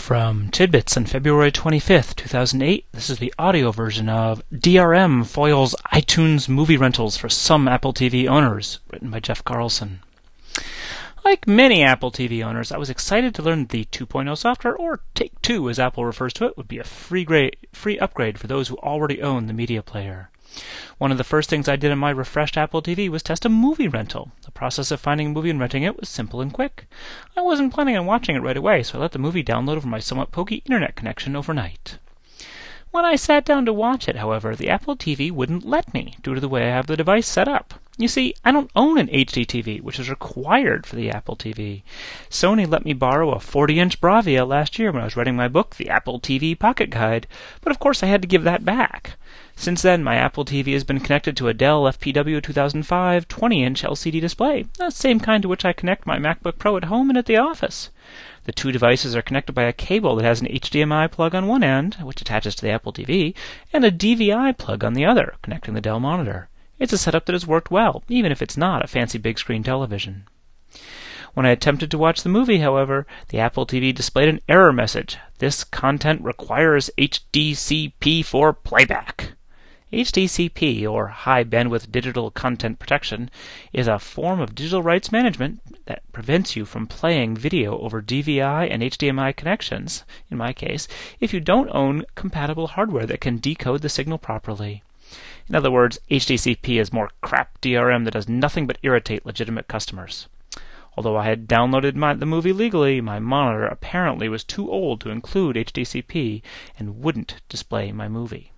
From Tidbits on February 25th, 2008, this is the audio version of DRM Foils iTunes Movie Rentals for Some Apple TV Owners, written by Jeff Carlson. Like many Apple TV owners, I was excited to learn that the 2.0 software, or Take 2 as Apple refers to it, would be a free upgrade for those who already own the media player. One of the first things I did on my refreshed Apple TV was test a movie rental. The process of finding a movie and renting it was simple and quick. I wasn't planning on watching it right away, so I let the movie download over my somewhat pokey internet connection overnight. When I sat down to watch it, however, the Apple TV wouldn't let me, due to the way I have the device set up. You see, I don't own an HD TV, which is required for the Apple TV. Sony let me borrow a 40-inch Bravia last year when I was writing my book, The Apple TV Pocket Guide, but of course I had to give that back. Since then, my Apple TV has been connected to a Dell FPW 2005 20-inch LCD display, the same kind to which I connect my MacBook Pro at home and at the office. The two devices are connected by a cable that has an HDMI plug on one end, which attaches to the Apple TV, and a DVI plug on the other, connecting the Dell monitor. It's a setup that has worked well, even if it's not a fancy big screen television. When I attempted to watch the movie, however, the Apple TV displayed an error message. This content requires HDCP for playback. HDCP, or High Bandwidth Digital Content Protection, is a form of digital rights management that prevents you from playing video over DVI and HDMI connections, in my case, if you don't own compatible hardware that can decode the signal properly. In other words, HDCP is more crap DRM that does nothing but irritate legitimate customers. Although I had downloaded the movie legally, my monitor apparently was too old to include HDCP and wouldn't display my movie.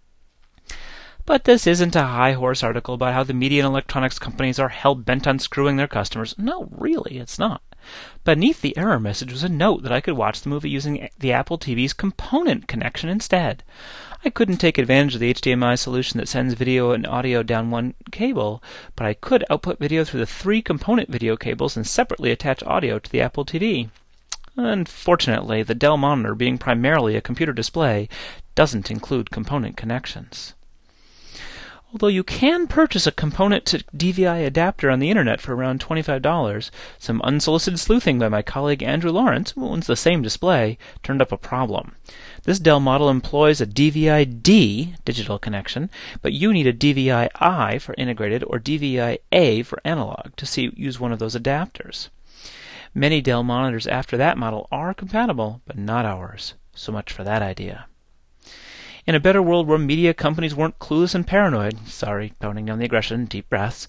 But this isn't a high-horse article about how the media and electronics companies are hell-bent on screwing their customers. No, really, it's not. Beneath the error message was a note that I could watch the movie using the Apple TV's component connection instead. I couldn't take advantage of the HDMI solution that sends video and audio down one cable, but I could output video through the 3 component video cables and separately attach audio to the Apple TV. Unfortunately, the Dell monitor, being primarily a computer display, doesn't include component connections. Although you can purchase a component to DVI adapter on the internet for around $25, some unsolicited sleuthing by my colleague Andrew Lawrence, who owns the same display, turned up a problem. This Dell model employs a DVI-D digital connection, but you need a DVI-I for integrated or DVI-A for analog to use one of those adapters. Many Dell monitors after that model are compatible, but not ours. So much for that idea. In a better world where media companies weren't clueless and paranoid, sorry, toning down the aggression, deep breaths,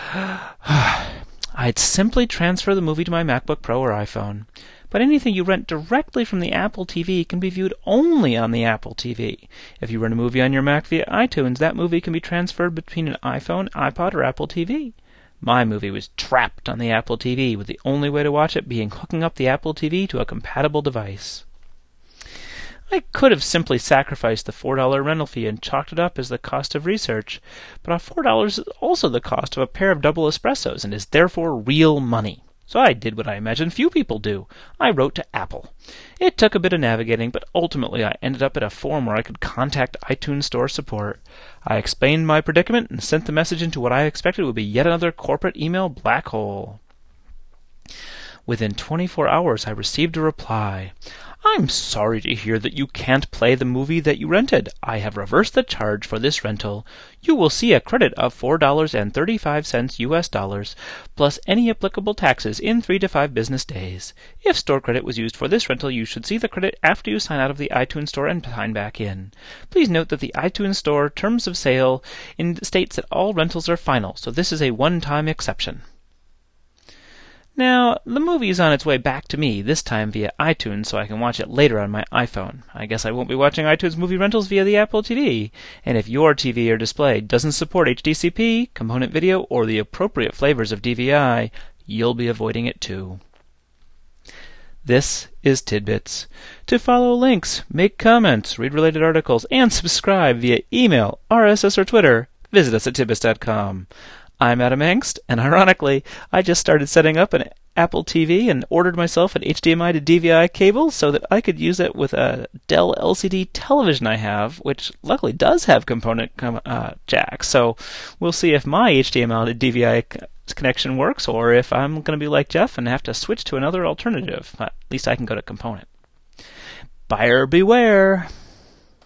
I'd simply transfer the movie to my MacBook Pro or iPhone. But anything you rent directly from the Apple TV can be viewed only on the Apple TV. If you rent a movie on your Mac via iTunes, that movie can be transferred between an iPhone, iPod, or Apple TV. My movie was trapped on the Apple TV, with the only way to watch it being hooking up the Apple TV to a compatible device. I could have simply sacrificed the $4 rental fee and chalked it up as the cost of research, but $4 is also the cost of a pair of double espressos and is therefore real money. So I did what I imagine few people do. I wrote to Apple. It took a bit of navigating, but ultimately I ended up at a forum where I could contact iTunes Store support. I explained my predicament and sent the message into what I expected would be yet another corporate email black hole. Within 24 hours I received a reply. I'm sorry to hear that you can't play the movie that you rented. I have reversed the charge for this rental. You will see a credit of $4.35 US dollars, plus any applicable taxes in 3 to 5 business days. If store credit was used for this rental, you should see the credit after you sign out of the iTunes Store and sign back in. Please note that the iTunes Store terms of sale states that all rentals are final, so this is a one-time exception. Now, the movie is on its way back to me, this time via iTunes, so I can watch it later on my iPhone. I guess I won't be watching iTunes movie rentals via the Apple TV. And if your TV or display doesn't support HDCP, component video, or the appropriate flavors of DVI, you'll be avoiding it too. This is Tidbits. To follow links, make comments, read related articles, and subscribe via email, RSS, or Twitter, visit us at tidbits.com. I'm Adam Engst, and ironically, I just started setting up an Apple TV and ordered myself an HDMI to DVI cable so that I could use it with a Dell LCD television I have, which luckily does have component jack. So we'll see if my HDMI to DVI connection works, or if I'm going to be like Jeff and have to switch to another alternative. At least I can go to component. buyer beware.